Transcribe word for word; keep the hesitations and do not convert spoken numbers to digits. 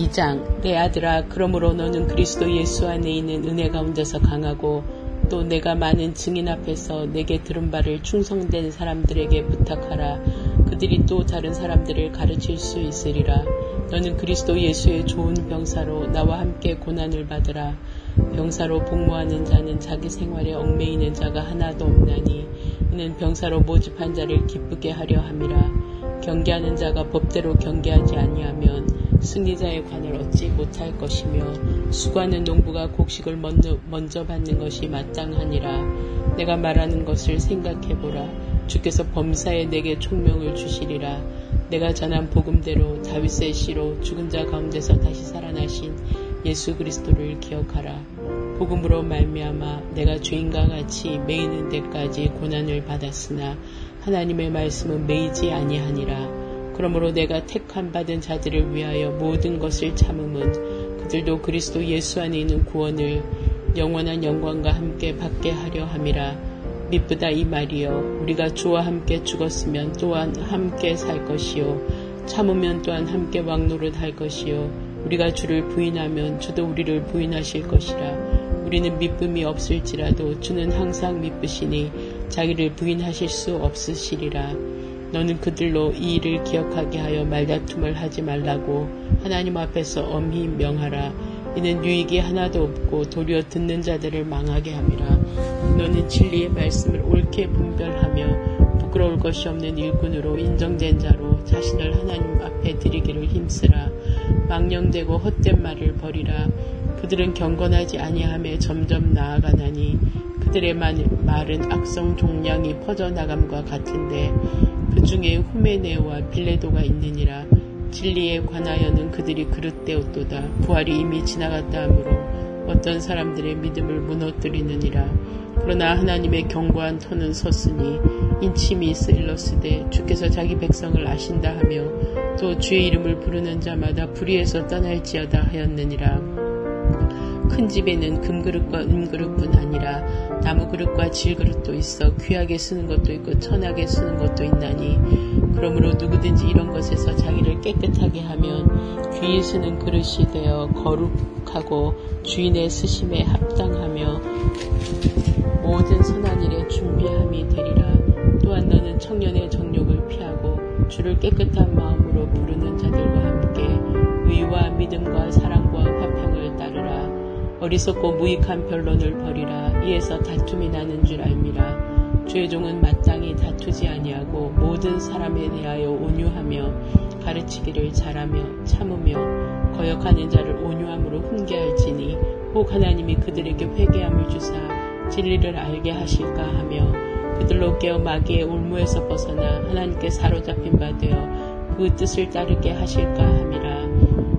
이 장. 내 아들아, 그러므로 너는 그리스도 예수 안에 있는 은혜 가운데서 강하고 또 내가 많은 증인 앞에서 내게 들은 바를 충성된 사람들에게 부탁하라. 그들이 또 다른 사람들을 가르칠 수 있으리라. 너는 그리스도 예수의 좋은 병사로 나와 함께 고난을 받으라. 병사로 복무하는 자는 자기 생활에 얽매이는 자가 하나도 없나니 이는 병사로 모집한 자를 기쁘게 하려 함이라. 경계하는 자가 법대로 경계하지 아니하면 승리자의 관을 얻지 못할 것이며 수고하는 농부가 곡식을 먼저, 먼저 받는 것이 마땅하니라. 내가 말하는 것을 생각해보라. 주께서 범사에 내게 총명을 주시리라. 내가 전한 복음대로 다윗의 씨로 죽은 자 가운데서 다시 살아나신 예수 그리스도를 기억하라. 복음으로 말미암아 내가 죄인과 같이 매이는 데까지 고난을 받았으나 하나님의 말씀은 매이지 아니하니라. 그러므로 내가 택함 받은 자들을 위하여 모든 것을 참음은 그들도 그리스도 예수 안에 있는 구원을 영원한 영광과 함께 받게 하려 함이라. 미쁘다 이 말이여. 우리가 주와 함께 죽었으면 또한 함께 살 것이요 참으면 또한 함께 왕노릇 할 것이요 우리가 주를 부인하면 주도 우리를 부인하실 것이라. 우리는 미쁨이 없을지라도 주는 항상 미쁘시니 자기를 부인하실 수 없으시리라. 너는 그들로 이 일을 기억하게 하여 말다툼을 하지 말라고 하나님 앞에서 엄히 명하라. 이는 유익이 하나도 없고 도리어 듣는 자들을 망하게 함이라. 너는 진리의 말씀을 옳게 분별하며 부끄러울 것이 없는 일꾼으로 인정된 자로 자신을 하나님 앞에 드리기를 힘쓰라. 망령되고 헛된 말을 버리라. 그들은 경건하지 아니하며 점점 나아가나니 그들의 말은 악성 종량이 퍼져나감과 같은데 그 중에 후메네오와 빌레도가 있느니라. 진리에 관하여는 그들이 그릇되었도다. 부활이 이미 지나갔다 하므로 어떤 사람들의 믿음을 무너뜨리느니라. 그러나 하나님의 견고한 터는 섰으니 인침이 쓰일러스되 주께서 자기 백성을 아신다 하며 또 주의 이름을 부르는 자마다 불의에서 떠날지어다 하였느니라. 큰 집에는 금그릇과 은그릇뿐 아니라 나무그릇과 질그릇도 있어 귀하게 쓰는 것도 있고 천하게 쓰는 것도 있나니 그러므로 누구든지 이런 것에서 자기를 깨끗하게 하면 귀히 쓰는 그릇이 되어 거룩하고 주인의 쓰심에 합당하며 모든 선한 일에 준비함이 되리라. 또한 너는 청년의 정욕을 피하고 주를 깨끗한 마음으로 부르는 자들과 함께 의와 믿음과 사랑과 화평을 따르라. 어리석고 무익한 변론을 버리라. 이에서 다툼이 나는 줄 알미라. 주의 종은 마땅히 다투지 아니하고 모든 사람에 대하여 온유하며 가르치기를 잘하며 참으며 거역하는 자를 온유함으로 훈계할지니 혹 하나님이 그들에게 회개함을 주사 진리를 알게 하실까 하며 그들로 깨어 마귀의 올무에서 벗어나 하나님께 사로잡힌 바 되어 그 뜻을 따르게 하실까 함이라.